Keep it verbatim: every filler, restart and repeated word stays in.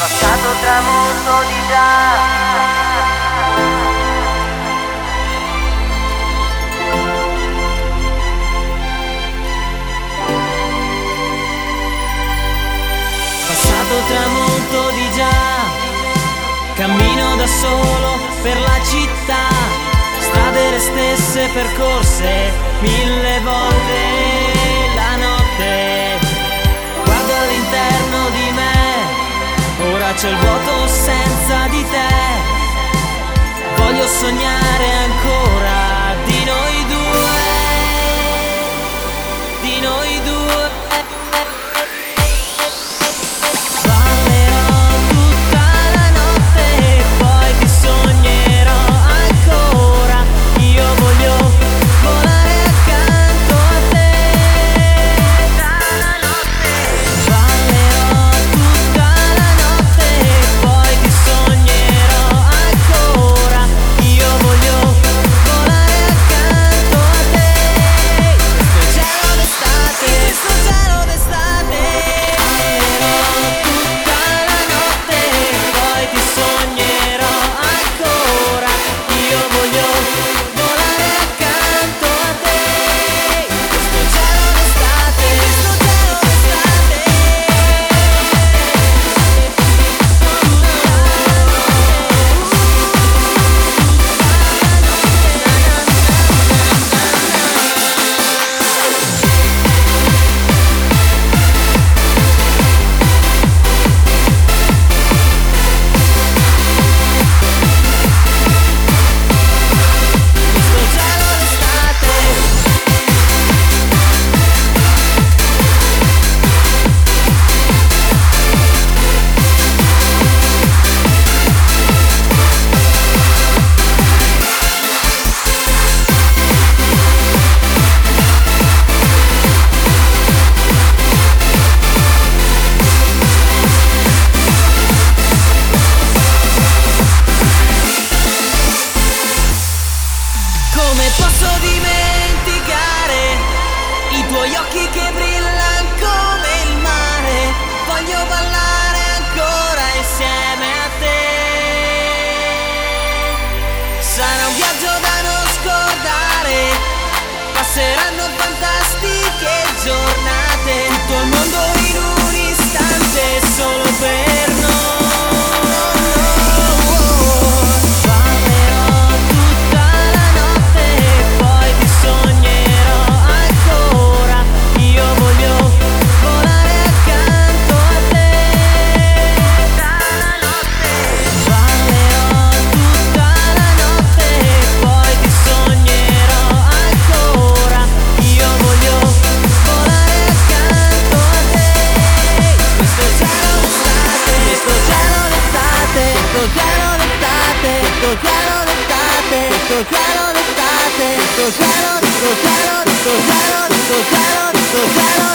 Passato tramonto di già. Passato tramonto di già, cammino da solo per la città, strade le stesse percorse mille volte la notte. Guardo all'interno di me, ora c'è il vuoto senza di te. Voglio sognare ancora di noi due, di noi due. Come posso dimenticare i tuoi occhi che brillano come il mare? Voglio ballare ancora insieme a te. Sarà un viaggio da non scordare, passeranno fantastiche giornate, tutto il mondo in un istante solo per noi. Questo cielo d'estate, questo cielo d'estate, questo cielo, questo cielo, questo cielo, questo cielo, questo cielo.